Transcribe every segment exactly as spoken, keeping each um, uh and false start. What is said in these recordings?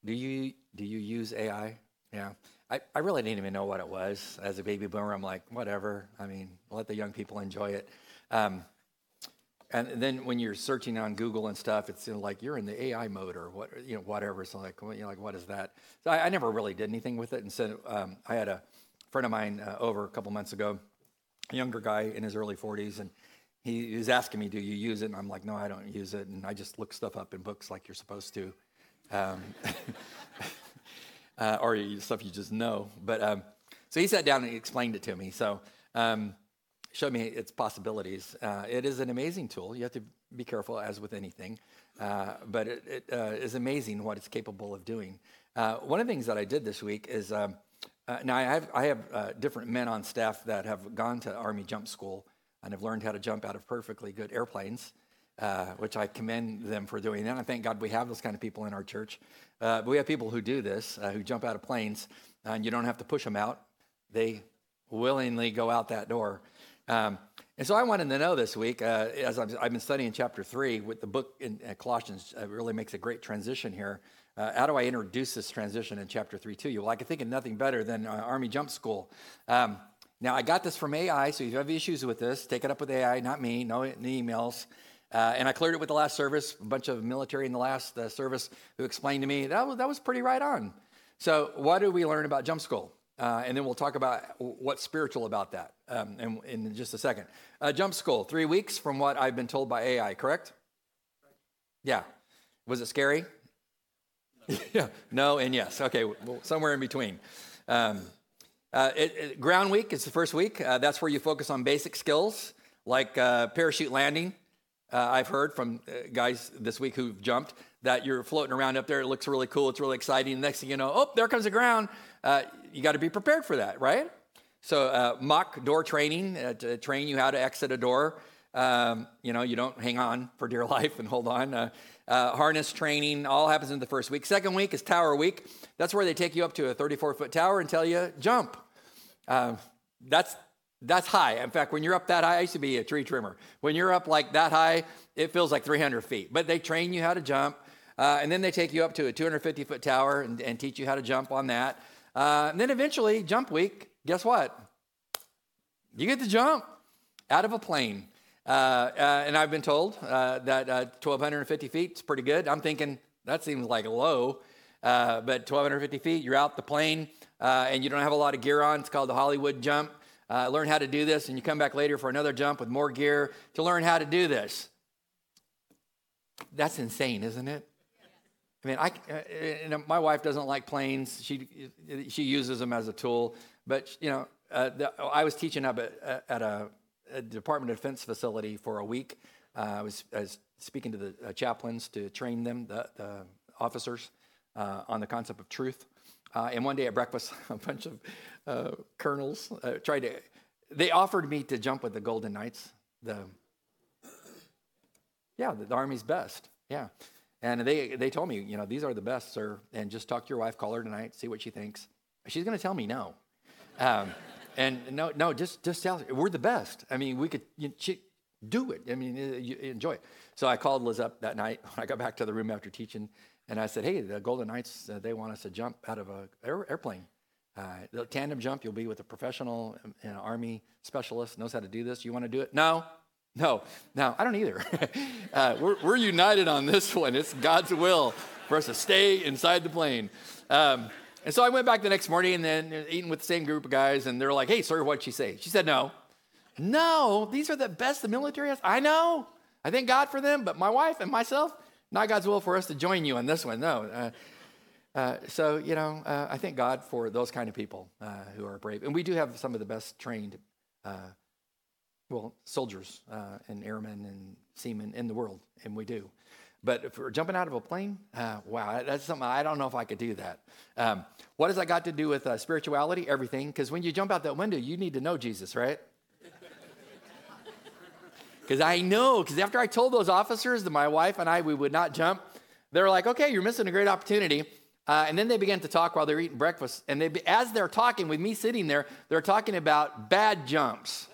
Do you do you use A I? Yeah. I, I really didn't even know what it was. As a baby boomer, I'm like, whatever. I mean, let the young people enjoy it. Um, and then when you're searching on Google and stuff, it's you know, like you're in the A I mode or what, you know, whatever. So like, you know, like what is that? So I, I never really did anything with it. And so um, I had a friend of mine uh, over a couple months ago, a younger guy in his early forties, and he, he was asking me, "Do you use it?" And I'm like, "No, I don't use it." And I just look stuff up in books like you're supposed to. Um, Uh, or stuff you just know. But um, so he sat down and he explained it to me. So um, showed me its possibilities. Uh, it is an amazing tool. You have to be careful, as with anything. Uh, but it, it uh, is amazing what it's capable of doing. Uh, one of the things that I did this week is, um, uh, now I have, I have uh, different men on staff that have gone to Army Jump School and have learned how to jump out of perfectly good airplanes. Uh, which I commend them for doing. And I thank God we have those kind of people in our church. Uh, but we have people who do this, uh, who jump out of planes, and you don't have to push them out. They willingly go out that door. Um, and so I wanted to know this week, uh, as I've, I've been studying chapter three with the book in uh, Colossians, uh, really makes a great transition here. Uh, how do I introduce this transition in chapter three to you? Well, I can think of nothing better than uh, Army Jump School. Um, now, I got this from A I, so if you have issues with this, take it up with A I, not me, no, no emails. Uh, and I cleared it with the last service, a bunch of military in the last uh, service who explained to me, that was, that was pretty right on. So what do we learn about Jump School? Uh, and then we'll talk about what's spiritual about that um, in, in just a second. Uh, Jump School, three weeks from what I've been told by A I, correct? Yeah. Was it scary? No. Yeah. No and yes. Okay, well, somewhere in between. Um, uh, it, it, ground week is the first week. Uh, that's where you focus on basic skills like uh, parachute landing. Uh, I've heard from uh, guys this week who've jumped that you're floating around up there. It looks really cool. It's really exciting. Next thing you know, oh, there comes the ground. Uh, you got to be prepared for that, right? So uh, mock door training uh, to train you how to exit a door. Um, you know, you don't hang on for dear life and hold on. Uh, uh, harness training all happens in the first week. Second week is tower week. That's where they take you up to a thirty-four foot tower and tell you, jump. Uh, that's That's high. In fact, when you're up that high, I used to be a tree trimmer. When you're up like that high, it feels like three hundred feet. But they train you how to jump, uh, and then they take you up to a two hundred fifty foot tower and, and teach you how to jump on that. Uh, and then eventually, jump week, guess what? You get to jump out of a plane. Uh, uh, and I've been told uh, that uh, twelve fifty feet is pretty good. I'm thinking, that seems like low. Uh, but twelve fifty feet, you're out the plane, uh, and you don't have a lot of gear on. It's called the Hollywood jump. Uh, learn how to do this, and you come back later for another jump with more gear to learn how to do this. That's insane, isn't it? I mean, I, uh, you know, my wife doesn't like planes. She she uses them as a tool. But, you know, uh, the, I was teaching up at, at a, a Department of Defense facility for a week. Uh, I, was, I was speaking to the uh, chaplains to train them, the, the officers, uh, on the concept of truth. Uh, and one day at breakfast, a bunch of uh, colonels uh, tried to, they offered me to jump with the Golden Knights, the, yeah, the, the Army's best, yeah. And they they told me, you know, these are the best, sir, and just talk to your wife, call her tonight, see what she thinks. She's going to tell me no. Um, and no, no, just just tell her, we're the best. I mean, we could, you, she, do it. I mean, you, enjoy it. So I called Liz up that night when I got back to the room after teaching, and I said, hey, the Golden Knights, uh, they want us to jump out of an air, airplane. Uh, the tandem jump, you'll be with a professional you know, Army specialist, knows how to do this. You want to do it? No, no, no, I don't either. uh, we're, we're united on this one. It's God's will for us to stay inside the plane. Um, and so I went back the next morning and then eating with the same group of guys, and they're like, hey, sir, what'd she say? She said, no. No, these are the best the military has. I know. I thank God for them, but my wife and myself, not God's will for us to join you on this one. No. Uh, uh, so, you know, uh, I thank God for those kind of people uh, who are brave. And we do have some of the best trained, uh, well, soldiers uh, and airmen and seamen in the world, and we do. But if we're jumping out of a plane, uh, wow, that's something, I don't know if I could do that. Um, what has that got to do with uh, spirituality? Everything. Because when you jump out that window, you need to know Jesus, right? Because I know, because after I told those officers that my wife and I, we would not jump, they were like, okay, you're missing a great opportunity. Uh, and then they began to talk while they were eating breakfast. And they, as they're talking with me sitting there, they're talking about bad jumps.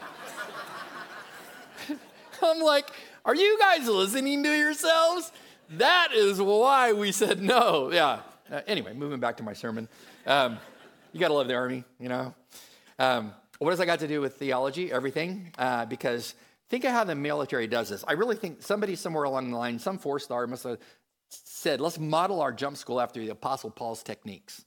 I'm like, are you guys listening to yourselves? That is why we said no. Yeah. Uh, anyway, moving back to my sermon. Um, you got to love the Army, you know. Um, what does that got to do with theology? Everything. Uh, because think of how the military does this. I really think somebody somewhere along the line, some four-star must have said, let's model our jump school after the Apostle Paul's techniques.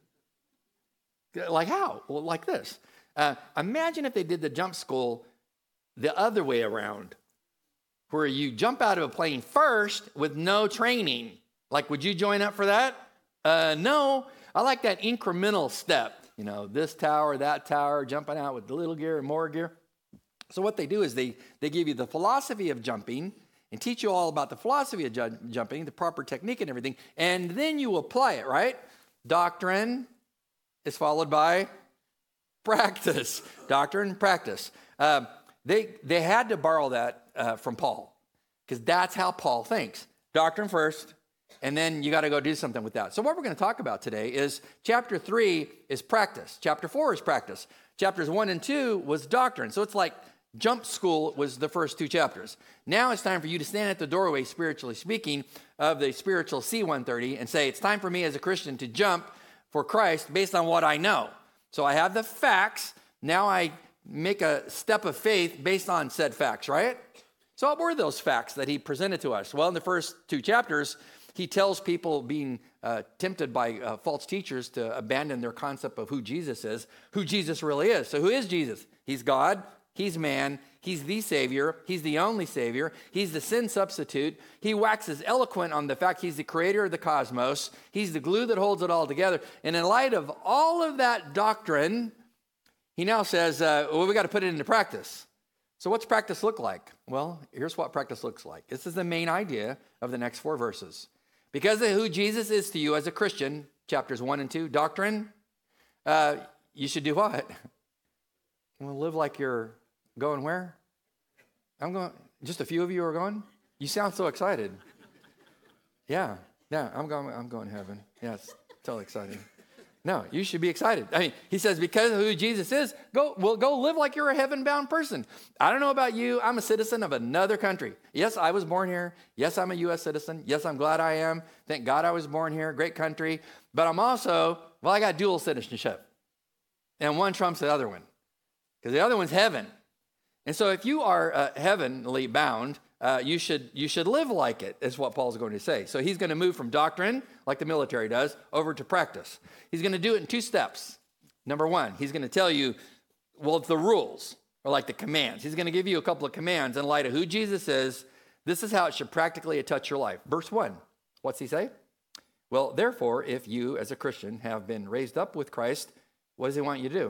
Like how? Well, like this. Uh, imagine if they did the jump school the other way around, where you jump out of a plane first with no training. Like, would you join up for that? Uh, no. I like that incremental step. You know, this tower, that tower, jumping out with little gear and more gear. So what they do is they, they give you the philosophy of jumping and teach you all about the philosophy of ju- jumping, the proper technique and everything, and then you apply it, right? Doctrine is followed by practice. Doctrine, practice. Uh, they, they had to borrow that uh, from Paul, because that's how Paul thinks. Doctrine first, and then you got to go do something with that. So what we're going to talk about today is chapter three is practice. Chapter four is practice. Chapters one and two was doctrine. So it's like jump school was the first two chapters. Now it's time for you to stand at the doorway, spiritually speaking, of the spiritual C one thirty and say, it's time for me as a Christian to jump for Christ based on what I know. So I have the facts. Now I make a step of faith based on said facts, right? So what were those facts that he presented to us? Well, in the first two chapters, he tells people being uh, tempted by uh, false teachers to abandon their concept of who Jesus is, who Jesus really is. So who is Jesus? He's God. He's man. He's the Savior. He's the only Savior. He's the sin substitute. He waxes eloquent on the fact he's the creator of the cosmos. He's the glue that holds it all together. And in light of all of that doctrine, he now says, uh, well, we got to put it into practice. So what's practice look like? Well, here's what practice looks like. This is the main idea of the next four verses. Because of who Jesus is to you as a Christian, chapters one and two, doctrine, uh, you should do what? Well, live like you're going where? I'm going, just a few of you are going? You sound so excited. Yeah, yeah, I'm going, I'm going to heaven. Yeah, it's totally exciting. No, you should be excited. I mean, he says, because of who Jesus is, go, well, go live like you're a heaven-bound person. I don't know about you. I'm a citizen of another country. Yes, I was born here. Yes, I'm a U S citizen. Yes, I'm glad I am. Thank God I was born here. Great country. But I'm also, well, I got dual citizenship. And one trumps the other one. Because the other one's heaven. And so if you are uh, heavenly bound, uh, you should you should live like it, is what Paul's going to say. So he's going to move from doctrine, like the military does, over to practice. He's going to do it in two steps. Number one, he's going to tell you, well, the rules, or like the commands. He's going to give you a couple of commands in light of who Jesus is. This is how it should practically touch your life. Verse one, what's he say? Well, therefore, if you as a Christian have been raised up with Christ, what does he want you to do?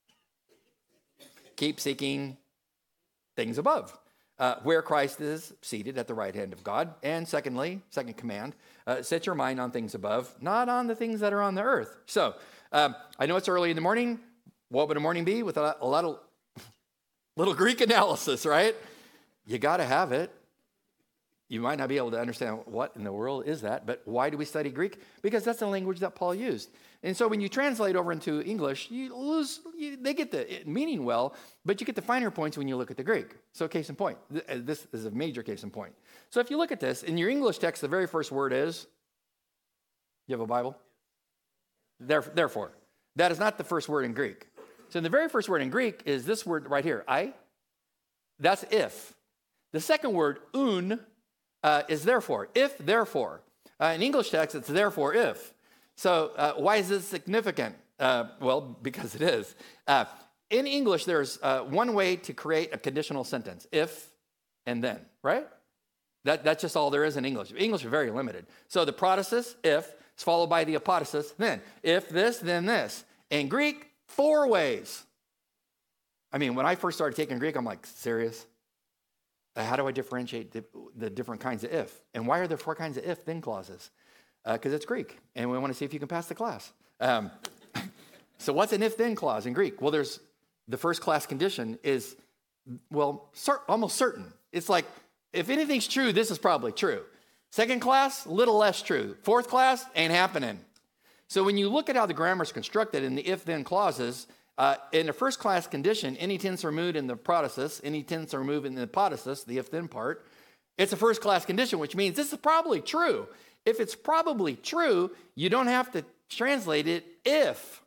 Keep seeking things above, uh, where Christ is seated at the right hand of God. And secondly, second command, uh, set your mind on things above, not on the things that are on the earth. So um, I know it's early in the morning. What would a morning be with a, a lot of little Greek analysis, right? You got to have it. You might not be able to understand what in the world is that, but why do we study Greek? Because that's the language that Paul used. And so when you translate over into English, you lose, you, they get the meaning well, but you get the finer points when you look at the Greek. So case in point, this is a major case in point. So if you look at this, in your English text, the very first word is, you have a Bible? Therefore. That is not the first word in Greek. So the very first word in Greek is this word right here, I. That's if. The second word, un, uh, is therefore. If, therefore. Uh, in English text, it's therefore, if. So uh, why is this significant? Uh, well, because it is. Uh, in English, there's uh, one way to create a conditional sentence, if and then, right? That, that's just all there is in English. English is very limited. So the protasis, if, is followed by the apodosis, then. If this, then this. In Greek, four ways. I mean, when I first started taking Greek, I'm like, serious? How do I differentiate the, the different kinds of if? And why are there four kinds of if, then clauses? Because uh, it's Greek, and we want to see if you can pass the class. Um, so what's an if-then clause in Greek? Well, there's the first class condition is, well, cer- almost certain. It's like, if anything's true, this is probably true. Second class, little less true. Fourth class, ain't happening. So when you look at how the grammar is constructed in the if-then clauses, uh, in the first class condition, any tense are removed in the protasis, any tense are removed in the apodosis, the if-then part. It's a first class condition, which means this is probably true. If it's probably true, you don't have to translate it if.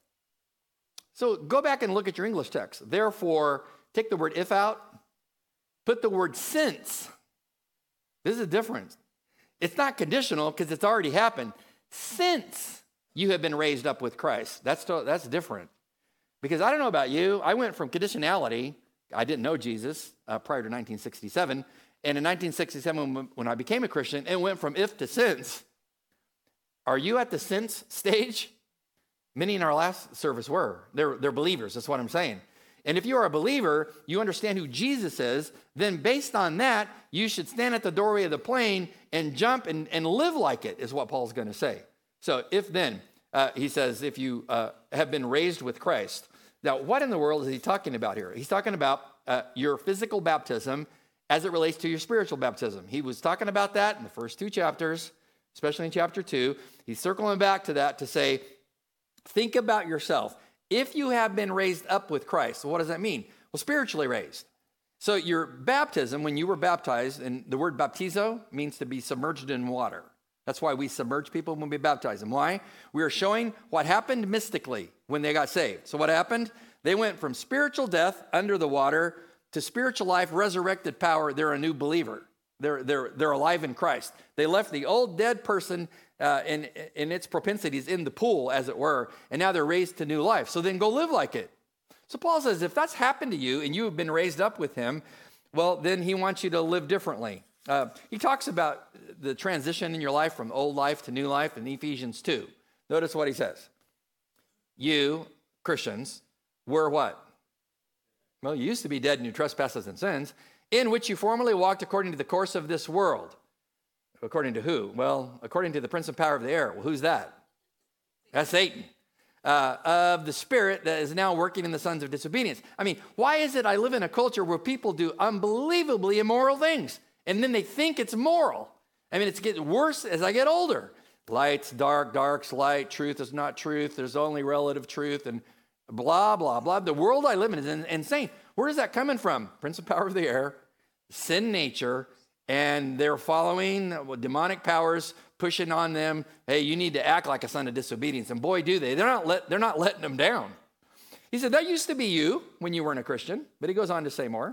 So go back and look at your English text. Therefore, take the word if out, put the word since. This is a difference. It's not conditional because it's already happened. Since you have been raised up with Christ. That's, that's different. Because I don't know about you, I went from conditionality, I didn't know Jesus uh, prior to nineteen sixty-seven, and in nineteen sixty-seven when I became a Christian, it went from if to since. Are you at the since stage? Many in our last service were. They're, they're believers, that's what I'm saying. And if you are a believer, you understand who Jesus is, then based on that, you should stand at the doorway of the plane and jump and, and live like it, is what Paul's going to say. So if then, uh, he says, if you uh, have been raised with Christ. Now, what in the world is he talking about here? He's talking about uh, your physical baptism as it relates to your spiritual baptism. He was talking about that in the first two chapters, especially in chapter two. He's circling back to that to say, think about yourself. If you have been raised up with Christ, so what does that mean? Well, spiritually raised. So your baptism, when you were baptized, and the word baptizo means to be submerged in water. That's why we submerge people when we baptize them. Why? We are showing what happened mystically when they got saved. So what happened? They went from spiritual death under the water to spiritual life, resurrected power. They're a new believer. They're, they're, they're alive in Christ. They left the old dead person uh, in, in its propensities in the pool, as it were, and now they're raised to new life. So then go live like it. So Paul says, if that's happened to you and you have been raised up with him, well, then he wants you to live differently. Uh, he talks about the transition in your life from old life to new life in Ephesians two. Notice what he says. You, Christians, were what? Well, you used to be dead in your trespasses and sins, in which you formerly walked according to the course of this world. According to who? Well, according to the prince and power of the air. Well, who's that? That's Satan. Uh, of the spirit that is now working in the sons of disobedience. I mean, why is it I live in a culture where people do unbelievably immoral things, and then they think it's moral? I mean, it's getting worse as I get older. Light's dark, dark's light, truth is not truth, there's only relative truth, and blah, blah, blah. The world I live in is insane. Where is that coming from? Prince of power of the air, sin nature, and they're following demonic powers, pushing on them. Hey, you need to act like a son of disobedience. And boy, do they. They're not, let, they're not letting them down. He said, that used to be you when you weren't a Christian. But he goes on to say more.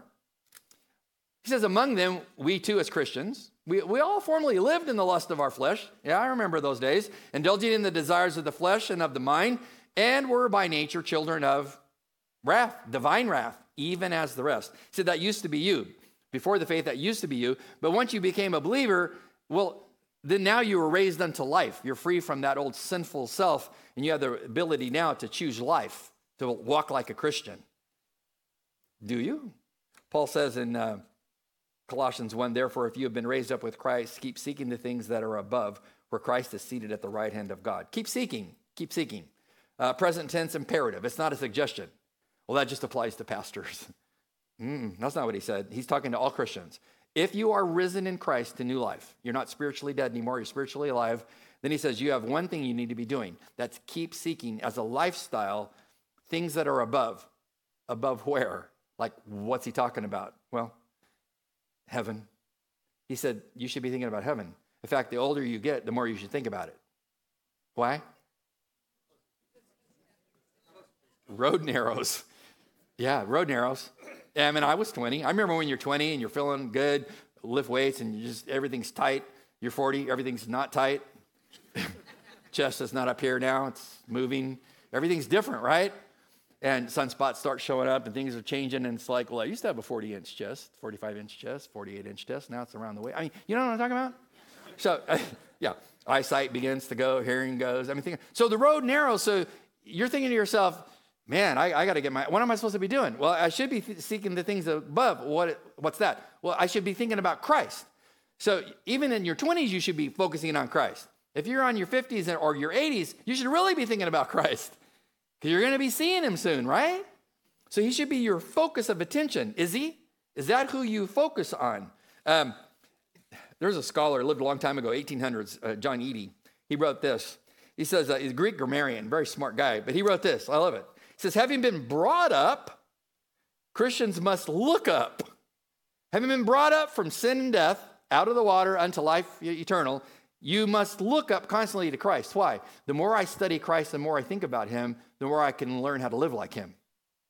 He says, among them, we too as Christians, we, we all formerly lived in the lust of our flesh. Yeah, I remember those days. Indulging in the desires of the flesh and of the mind, and were by nature children of wrath, divine wrath, even as the rest. He said, that used to be you. Before the faith, that used to be you. But once you became a believer, well, then now you were raised unto life. You're free from that old sinful self, and you have the ability now to choose life, to walk like a Christian. Do you? Paul says in uh, Colossians one, therefore, if you have been raised up with Christ, keep seeking the things that are above, where Christ is seated at the right hand of God. Keep seeking. Keep seeking. Uh, present tense imperative. It's not a suggestion. Well, that just applies to pastors. Mm, that's not what he said. He's talking to all Christians. If you are risen in Christ to new life, you're not spiritually dead anymore, you're spiritually alive, then he says you have one thing you need to be doing. That's keep seeking as a lifestyle things that are above. Above where? Like, what's he talking about? Well, heaven. He said you should be thinking about heaven. In fact, the older you get, the more you should think about it. Why? Road narrows. Yeah, road narrows. I mean, I was twenty. I remember when you're twenty and you're feeling good, lift weights, and you just everything's tight. You're forty, everything's not tight. Chest is not up here now. It's moving. Everything's different, right? And sunspots start showing up and things are changing. And it's like, well, I used to have a forty-inch chest, forty-five-inch chest, forty-eight-inch chest. Now it's around the way. I mean, you know what I'm talking about? So, uh, yeah, eyesight begins to go, hearing goes. I mean, think, so the road narrows. So you're thinking to yourself, man, I, I got to get my, what am I supposed to be doing? Well, I should be th- seeking the things above. What, what's that? Well, I should be thinking about Christ. So even in your twenties, you should be focusing on Christ. If you're on your fifties or your eighties, you should really be thinking about Christ because you're going to be seeing him soon, right? So he should be your focus of attention. Is he? Is that who you focus on? Um, there's a scholar, lived a long time ago, eighteen hundreds, uh, John Eadie. He wrote this. He says, uh, he's a Greek grammarian, very smart guy, but he wrote this. I love it. He says, having been brought up, Christians must look up. Having been brought up from sin and death, out of the water unto life eternal, You must look up constantly to Christ. Why? The more I study Christ, the more I think about him, the more I can learn how to live like him.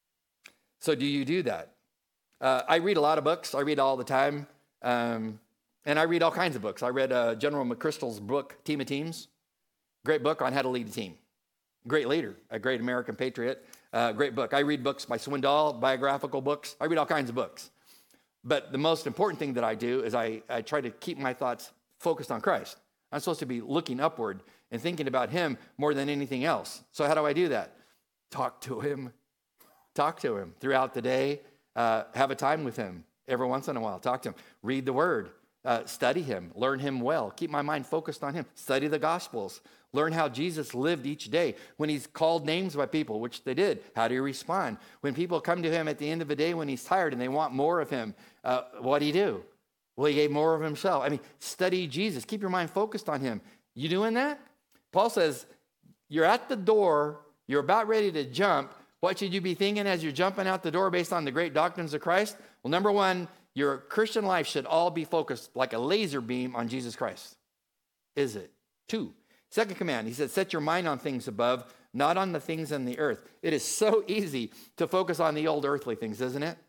So do you do that? Uh, I read a lot of books. I read all the time. Um, and I read all kinds of books. I read uh, General McChrystal's book, Team of Teams. Great book on how to lead a team. Great leader, a great American patriot. Uh, great book. I read books by Swindoll, biographical books. I read all kinds of books. But the most important thing that I do is I, I try to keep my thoughts focused on Christ. I'm supposed to be looking upward and thinking about him more than anything else. So how do I do that? Talk to him. Talk to him throughout the day. Uh, have a time with him every once in a while. Talk to him. Read the word. Uh, study him. Learn him well. Keep my mind focused on him. Study the Gospels. Learn how Jesus lived each day. When he's called names by people, which they did, how do you respond? When people come to him at the end of the day when he's tired and they want more of him, uh, what do he do? Well, he gave more of himself. I mean, study Jesus. Keep your mind focused on him. You doing that? Paul says, you're at the door. You're about ready to jump. What should you be thinking as you're jumping out the door based on the great doctrines of Christ? Well, number one, your Christian life should all be focused like a laser beam on Jesus Christ. Is it? Two, second command, he said, set your mind on things above, not on the things on the earth. It is so easy to focus on the old earthly things, isn't it?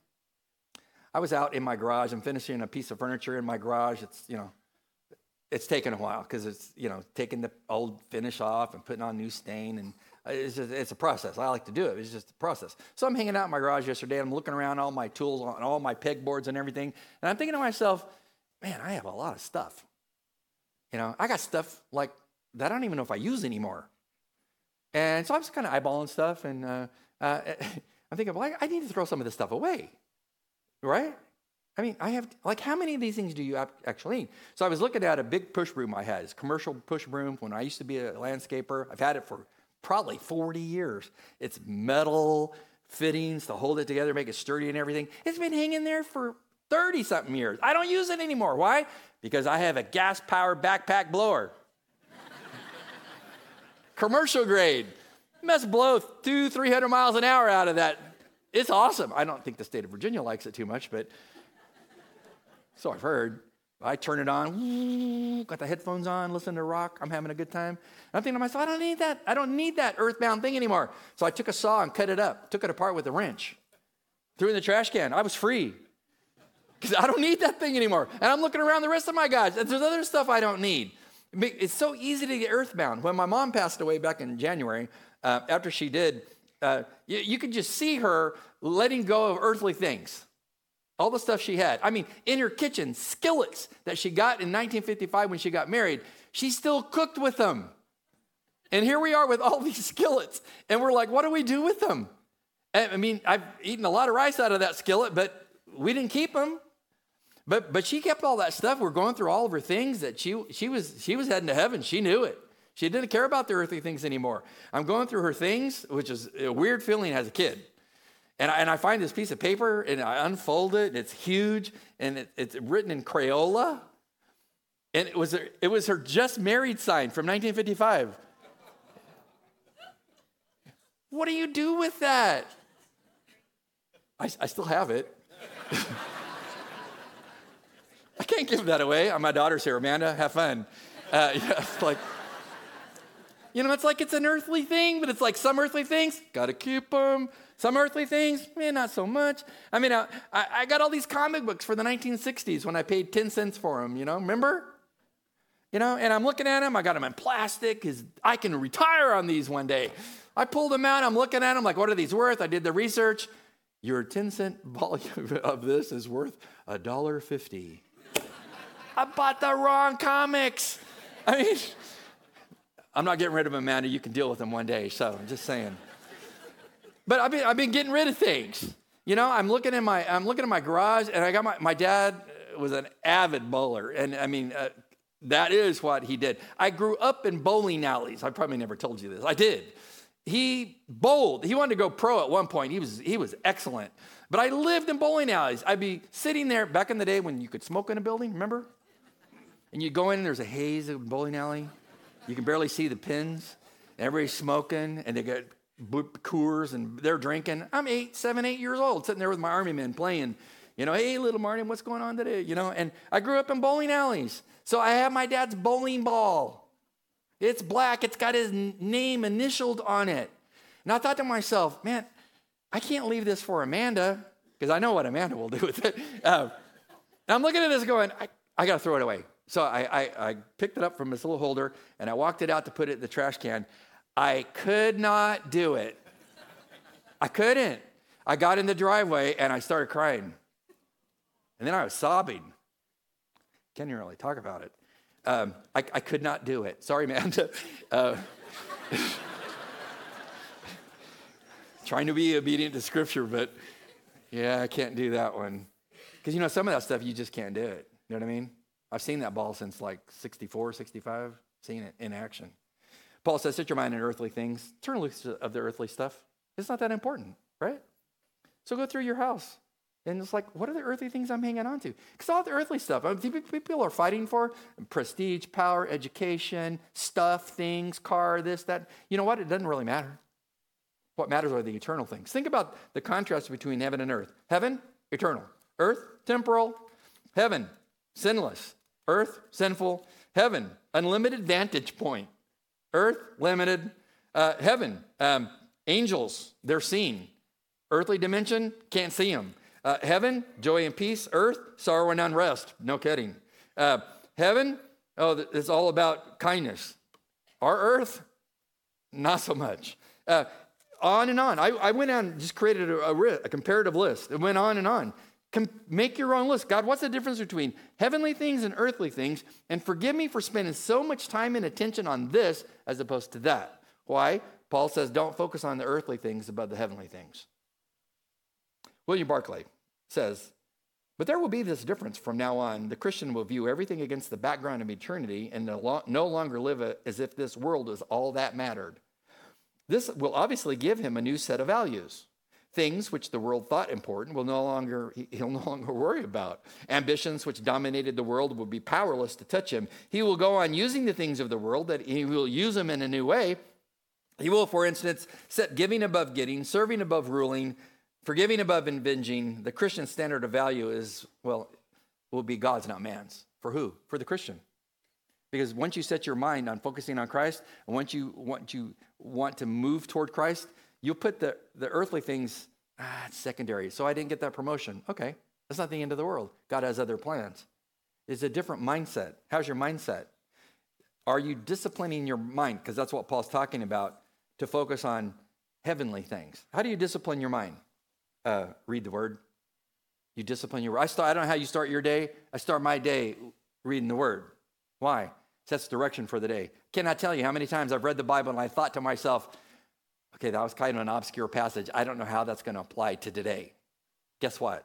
I was out in my garage. I'm finishing a piece of furniture in my garage. It's, you know, it's taken a while because it's, you know, taking the old finish off and putting on new stain. And it's just, it's a process. I like to do it. It's just a process. So I'm hanging out in my garage yesterday. I'm looking around all my tools and all my pegboards and everything. And I'm thinking to myself, man, I have a lot of stuff. You know, I got stuff like that I don't even know if I use anymore. And so I'm just kind of eyeballing stuff. And uh, uh, I'm thinking, well, I, I need to throw some of this stuff away. Right? I mean, I have, like, how many of these things do you actually need? So I was looking at a big push broom I had. It's a commercial push broom when I used to be a landscaper. I've had it for probably forty years. It's metal fittings to hold it together, make it sturdy and everything. It's been hanging there for thirty-something years. I don't use it anymore. Why? Because I have a gas-powered backpack blower. Commercial grade. You must blow two, three hundred miles an hour out of that. It's awesome. I don't think the state of Virginia likes it too much, but so I've heard. I turn it on, got the headphones on, listen to rock. I'm having a good time. And I'm thinking to myself, I don't need that. I don't need that earthbound thing anymore. So I took a saw and cut it up, took it apart with a wrench, threw it in the trash can. I was free because I don't need that thing anymore. And I'm looking around the rest of my guys. There's other stuff I don't need. It's so easy to get earthbound. When my mom passed away back in January, uh, after she did, Uh, you, you could just see her letting go of earthly things. All the stuff she had. I mean, in her kitchen, skillets that she got in nineteen fifty-five when she got married, she still cooked with them. And here we are with all these skillets. And we're like, what do we do with them? I mean, I've eaten a lot of rice out of that skillet, but we didn't keep them. But but she kept all that stuff. We're going through all of her things that she she was she was heading to heaven. She knew it. She didn't care about the earthly things anymore. I'm going through her things, which is a weird feeling as a kid. And I, and I find this piece of paper, and I unfold it, and it's huge, and it, it's written in Crayola. And it was, her, it was her just married sign from nineteen fifty-five. What do you do with that? I, I still have it. I can't give that away. My daughter's here. Amanda, have fun. Uh, yeah, it's like... You know, it's like it's an earthly thing, but it's like some earthly things, got to keep them. Some earthly things, eh, not so much. I mean, I, I got all these comic books for the nineteen sixties when I paid ten cents for them, you know, remember? You know, and I'm looking at them. I got them in plastic because I can retire on these one day. I pulled them out. I'm looking at them like, what are these worth? I did the research. Your ten cent volume of this is worth one dollar fifty. I bought the wrong comics. I mean... I'm not getting rid of them, Amanda. You can deal with them one day. So I'm just saying. But I've been I've been getting rid of things. You know, I'm looking in my I'm looking at my garage, and I got my my dad was an avid bowler, and I mean uh, that is what he did. I grew up in bowling alleys. I probably never told you this. I did. He bowled. He wanted to go pro at one point. He was he was excellent. But I lived in bowling alleys. I'd be sitting there back in the day when you could smoke in a building. Remember? And you go in, and there's a haze of a bowling alley. You can barely see the pins. Everybody's smoking, and they got Coors, and they're drinking. I'm eight, seven, eight years old, sitting there with my army men playing, You know, hey, little Martin, what's going on today? You know, and I grew up in bowling alleys. So I have my dad's bowling ball. It's black. It's got his name initialed on it. And I thought to myself, man, I can't leave this for Amanda because I know what Amanda will do with it. Um, and I'm looking at this going, I, I got to throw it away. So I, I, I picked it up from this little holder and I walked it out to put it in the trash can. I could not do it. I couldn't. I got in the driveway and I started crying. And then I was sobbing. Can't even really talk about it. Um, I, I could not do it. Sorry, Amanda. Uh, trying to be obedient to Scripture, but yeah, I can't do that one. Because, you know, some of that stuff, you just can't do it. You know what I mean? I've seen that ball since like sixty-four, sixty-five, seen it in action. Paul says, set your mind on earthly things. Turn loose of the earthly stuff. It's not that important, right? So go through your house. And it's like, what are the earthly things I'm hanging on to? Because all the earthly stuff, I mean, people are fighting for prestige, power, education, stuff, things, car, this, that. You know what? It doesn't really matter. What matters are the eternal things. Think about the contrast between heaven and earth. Heaven, eternal. Earth, temporal. Heaven, sinless. Earth, sinful. Heaven, unlimited vantage point. Earth, limited. Uh, heaven, um, angels, they're seen. Earthly dimension, can't see them. Uh, heaven, joy and peace. Earth, sorrow and unrest. No kidding. Uh, heaven, oh, it's all about kindness. Our earth, not so much. Uh, on and on. I, I went out and just created a, a, a comparative list. It went on and on. Com- make your own list. God, what's the difference between heavenly things and earthly things? And forgive me for spending so much time and attention on this as opposed to that. Why? Paul says, don't focus on the earthly things above the heavenly things. William Barclay says, but there will be this difference from now on. The Christian will view everything against the background of eternity and no longer live as if this world is all that mattered. This will obviously give him a new set of values. Things which the world thought important will no longer, he'll no longer worry about. Ambitions which dominated the world will be powerless to touch him. He will go on using the things of the world, that he will use them in a new way. He will, for instance, set giving above getting, serving above ruling, forgiving above avenging. The Christian standard of value is, well, will be God's, not man's. For who? For the Christian. Because once you set your mind on focusing on Christ, and once you want you want to move toward Christ, you'll put the, the earthly things, ah, it's secondary. So I didn't get that promotion. Okay, that's not the end of the world. God has other plans. It's a different mindset. How's your mindset? Are you disciplining your mind? Because that's what Paul's talking about, to focus on heavenly things. How do you discipline your mind? Uh, read the word. You discipline your word. I, start, I don't know how you start your day. I start my day reading the word. Why? Sets direction for the day. Cannot tell you how many times I've read the Bible and I thought to myself, okay, that was kind of an obscure passage. I don't know how that's going to apply to today. Guess what?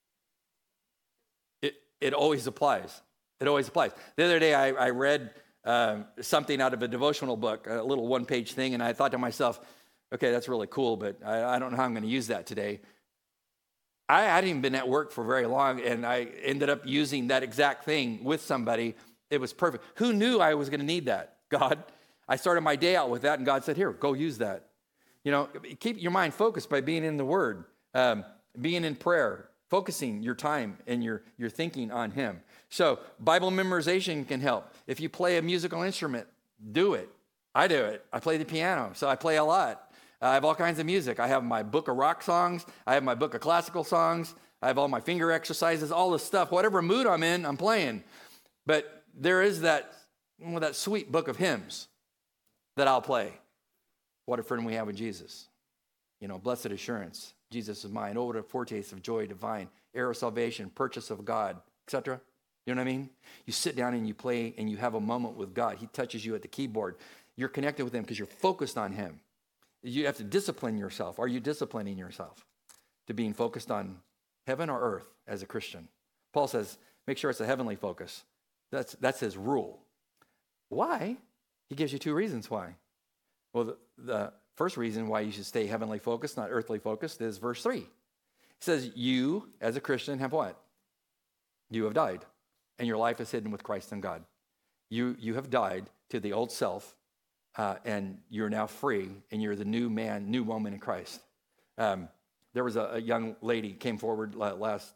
It it always applies. It always applies. The other day I, I read um, something out of a devotional book, a little one-page thing, and I thought to myself, okay, that's really cool, but I, I don't know how I'm going to use that today. I hadn't even been at work for very long, and I ended up using that exact thing with somebody. It was perfect. Who knew I was going to need that? God. I started my day out with that, and God said, here, go use that. You know, keep your mind focused by being in the Word, um, being in prayer, focusing your time and your, your thinking on Him. So Bible memorization can help. If you play a musical instrument, do it. I do it. I play the piano, so I play a lot. I have all kinds of music. I have my book of rock songs. I have my book of classical songs. I have all my finger exercises, all this stuff. Whatever mood I'm in, I'm playing. But there is that, well, that sweet book of hymns that I'll play. What a friend we have in Jesus. You know, blessed assurance, Jesus is mine. Oh, what a foretaste of joy divine, heir of salvation, purchase of God, et cetera. You know what I mean? You sit down and you play and you have a moment with God. He touches you at the keyboard. You're connected with Him because you're focused on Him. You have to discipline yourself. Are you disciplining yourself to being focused on heaven or earth as a Christian? Paul says, make sure it's a heavenly focus. That's, that's his rule. Why? He gives you two reasons why. Well, the, the first reason why you should stay heavenly focused, not earthly focused, is verse three. He says, you, as a Christian, have what? You have died, and your life is hidden with Christ in God. You, you have died to the old self, uh, and you're now free, and you're the new man, new woman in Christ. Um, there was a, a young lady came forward last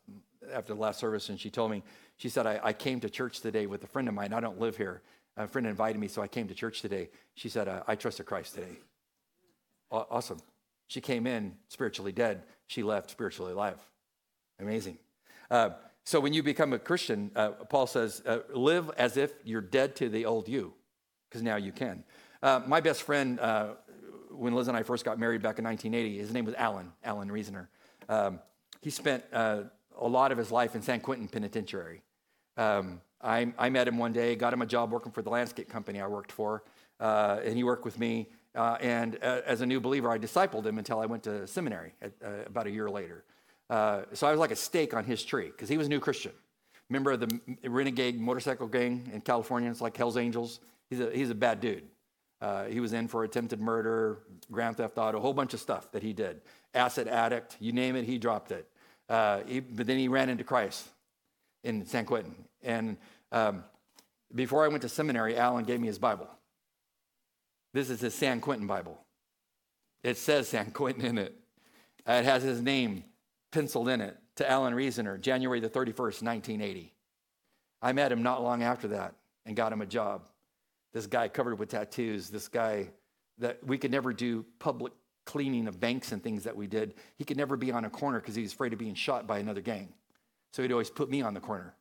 after the last service, and she told me, she said, I, I came to church today with a friend of mine. I don't live here. A friend invited me, so I came to church today. She said, uh, I trusted Christ today. Aw- awesome. She came in spiritually dead. She left spiritually alive. Amazing. Uh, so when you become a Christian, uh, Paul says, uh, live as if you're dead to the old you, because now you can. Uh, my best friend, uh, when Liz and I first got married back in nineteen eighty, his name was Alan, Alan Reasoner. Um, he spent uh, a lot of his life in San Quentin Penitentiary. Um, I, I met him one day, got him a job working for the landscape company I worked for, uh, and he worked with me. Uh, and uh, as a new believer, I discipled him until I went to seminary at, uh, about a year later. Uh, so I was like a stake on his tree because he was a new Christian. Member of the renegade motorcycle gang in California. It's like Hell's Angels. He's a, he's a bad dude. Uh, he was in for attempted murder, grand theft auto, a whole bunch of stuff that he did. Acid addict, you name it, he dropped it. Uh, he, but then he ran into Christ in San Quentin. And um, before I went to seminary, Alan gave me his Bible. This is his San Quentin Bible. It says San Quentin in it. Uh, it has his name penciled in it, to Alan Reasoner, January the thirty-first, nineteen eighty. I met him not long after that and got him a job. This guy covered with tattoos, this guy that we could never do public cleaning of banks and things that we did. He could never be on a corner because he was afraid of being shot by another gang. So he'd always put me on the corner.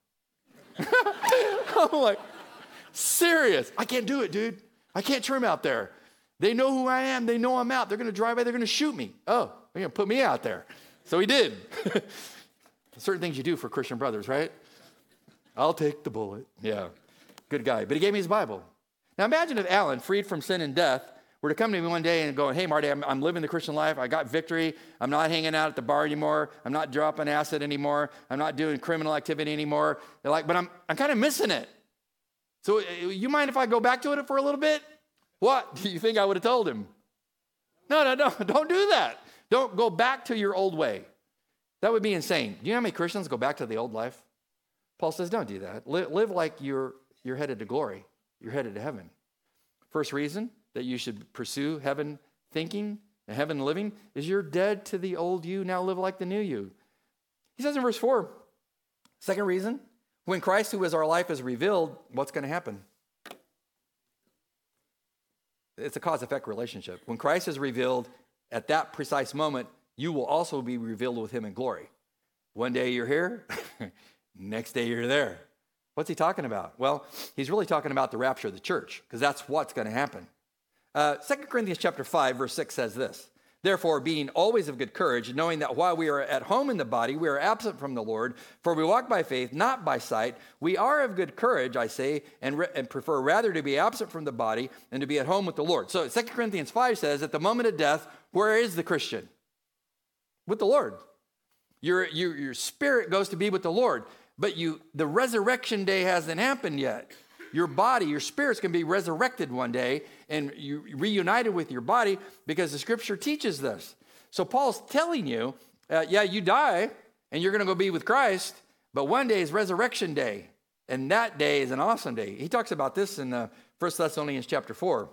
I'm like, serious? I can't do it, dude. I can't trim out there. They know who I am. They know I'm out. They're going to drive by. They're going to shoot me. Oh, they're going to put me out there. So he did. Certain things you do for Christian brothers, right? I'll take the bullet. Yeah, good guy. But he gave me his Bible. Now imagine if Alan, freed from sin and death, were to come to me one day and go, hey, Marty, I'm, I'm living the Christian life. I got victory. I'm not hanging out at the bar anymore. I'm not dropping acid anymore. I'm not doing criminal activity anymore. They're like, but I'm, I'm kind of missing it. So you mind if I go back to it for a little bit? What do you think I would have told him? No, no, no, don't do that. Don't go back to your old way. That would be insane. Do you know how many Christians go back to the old life? Paul says, don't do that. Live, live like you're, you're headed to glory. You're headed to heaven. First reason that you should pursue heaven thinking and heaven living is you're dead to the old you, now live like the new you. He says in verse four, second reason, when Christ, who is our life, is revealed, what's going to happen? It's a cause-effect relationship. When Christ is revealed, at that precise moment, you will also be revealed with him in glory. One day you're here, next day you're there. What's he talking about? Well, he's really talking about the rapture of the church, because that's what's going to happen. Uh, Second Corinthians chapter five, verse six says this, therefore, being always of good courage, knowing that while we are at home in the body, we are absent from the Lord, for we walk by faith, not by sight. We are of good courage, I say, and, re- and prefer rather to be absent from the body than to be at home with the Lord. So Second Corinthians five says, at the moment of death, where is the Christian? With the Lord. Your, your, your spirit goes to be with the Lord, but you the resurrection day hasn't happened yet. Your body, your spirit's going to be resurrected one day and you reunited with your body because the scripture teaches this. So Paul's telling you, uh, yeah, you die and you're going to go be with Christ, but one day is resurrection day, and that day is an awesome day. He talks about this in uh, First Thessalonians chapter four.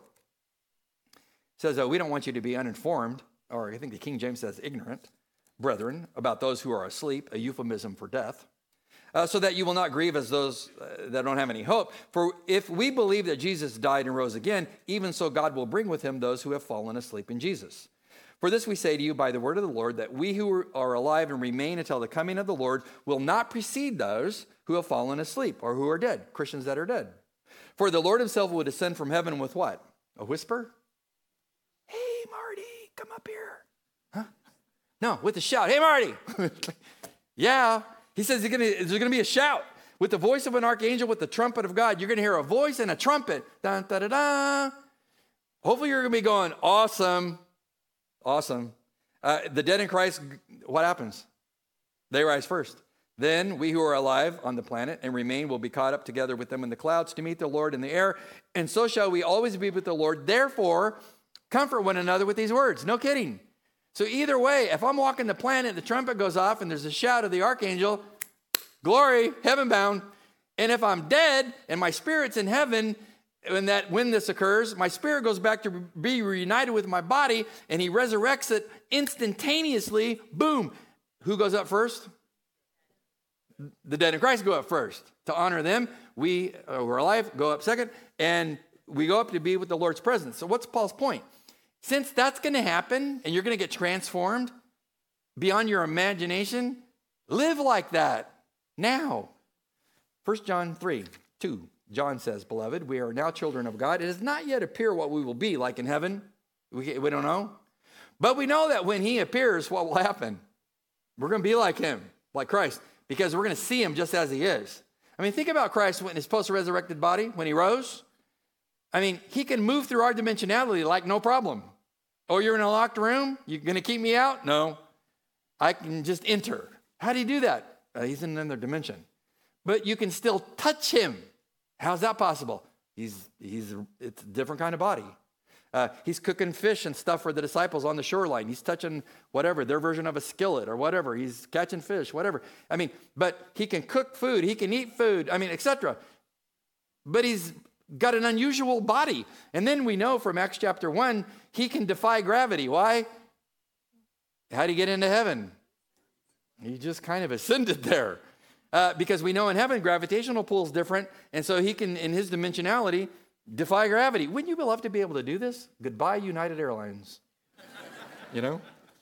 It says, uh, we don't want you to be uninformed, or I think the King James says ignorant, brethren, about those who are asleep, a euphemism for death. Uh, so that you will not grieve as those uh, that don't have any hope. For if we believe that Jesus died and rose again, even so God will bring with him those who have fallen asleep in Jesus. For this we say to you by the word of the Lord, that we who are alive and remain until the coming of the Lord will not precede those who have fallen asleep or who are dead, Christians that are dead. For the Lord himself will descend from heaven with what? A whisper? Hey, Marty, come up here. Huh? No, with a shout. Hey, Marty. Yeah. He says there's going to be a shout with the voice of an archangel, with the trumpet of God. You're going to hear a voice and a trumpet. Dun, da, da, da. Hopefully you're going to be going, awesome, awesome. Uh, the dead in Christ, what happens? They rise first. Then we who are alive on the planet and remain will be caught up together with them in the clouds to meet the Lord in the air. And so shall we always be with the Lord. Therefore, comfort one another with these words. No kidding. So either way, if I'm walking the planet, the trumpet goes off and there's a shout of the archangel, glory, heaven bound. And if I'm dead and my spirit's in heaven, and that when this occurs, my spirit goes back to be reunited with my body and he resurrects it instantaneously. Boom. Who goes up first? the dead in Christ go up first. To honor them, we uh, who are alive go up second, and we go up to be with the Lord's presence. So what's Paul's point? Since that's going to happen and you're going to get transformed beyond your imagination, live like that now. First John three, two, John says, beloved, we are now children of God. It does not yet appear what we will be like in heaven. We, we don't know. But we know that when he appears, what will happen? We're going to be like him, like Christ, because we're going to see him just as he is. I mean, think about Christ in his post-resurrected body when he rose. I mean, he can move through our dimensionality like no problem. Oh, you're in a locked room? You're going to keep me out? No. I can just enter. How do you do that? Uh, he's in another dimension. But you can still touch him. How's that possible? He's, he's, it's a different kind of body. Uh, he's cooking fish and stuff for the disciples on the shoreline. He's touching whatever, their version of a skillet or whatever. He's catching fish, whatever. I mean, but he can cook food. He can eat food. I mean, et cetera. But he's got an unusual body. And then we know from Acts chapter one, he can defy gravity. Why? How'd he get into heaven? He just kind of ascended there. Uh, because we know in heaven, gravitational pull is different. And so he can, in his dimensionality, defy gravity. Wouldn't you love to be able to do this? Goodbye, United Airlines. You know?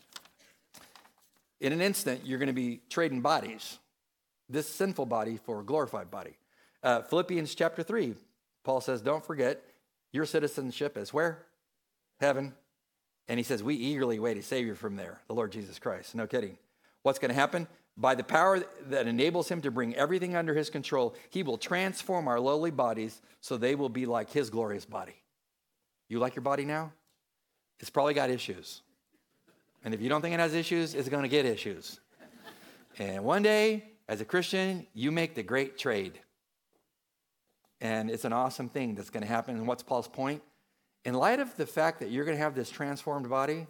In an instant, you're going to be trading bodies. This sinful body for a glorified body. Uh, Philippians chapter three, Paul says, don't forget, your citizenship is where? Heaven. And he says, we eagerly wait a Savior from there, the Lord Jesus Christ. No kidding. What's going to happen? By the power that enables him to bring everything under his control, he will transform our lowly bodies so they will be like his glorious body. You like your body now? It's probably got issues. And if you don't think it has issues, it's going to get issues. And one day, as a Christian, you make the great trade. And it's an awesome thing that's going to happen. And what's Paul's point? In light of the fact that you're going to have this transformed body,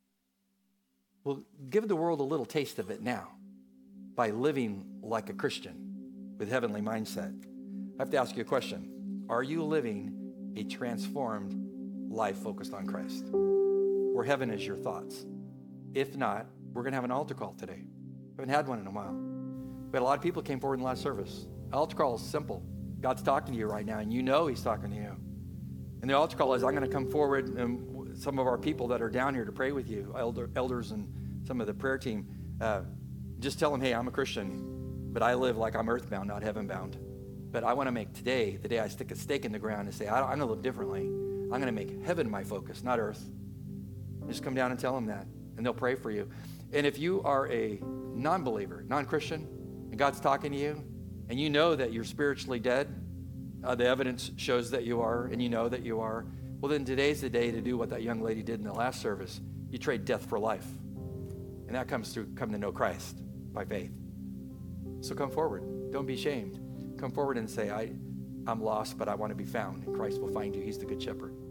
well, give the world a little taste of it now by living like a Christian with heavenly mindset. I have to ask you a question. Are you living a transformed life focused on Christ? Where heaven is your thoughts? If not, we're going to have an altar call today. We haven't had one in a while. But a lot of people came forward in the last service. Altar call is simple. God's talking to you right now, and you know he's talking to you. And the altar call is, I'm going to come forward, and some of our people that are down here to pray with you, elder, elders and some of the prayer team, uh, just tell them, hey, I'm a Christian, but I live like I'm earthbound, not heaven-bound. But I want to make today, the day I stick a stake in the ground and say, I I'm going to live differently. I'm going to make heaven my focus, not earth. Just come down and tell them that, and they'll pray for you. And if you are a non-believer, non-Christian, and God's talking to you, and you know that you're spiritually dead, uh, the evidence shows that you are, and you know that you are, well, then today's the day to do what that young lady did in the last service. You trade death for life. And that comes through come to know Christ by faith. So come forward. Don't be ashamed. Come forward and say, I, I'm lost, but I want to be found. And Christ will find you. He's the good shepherd.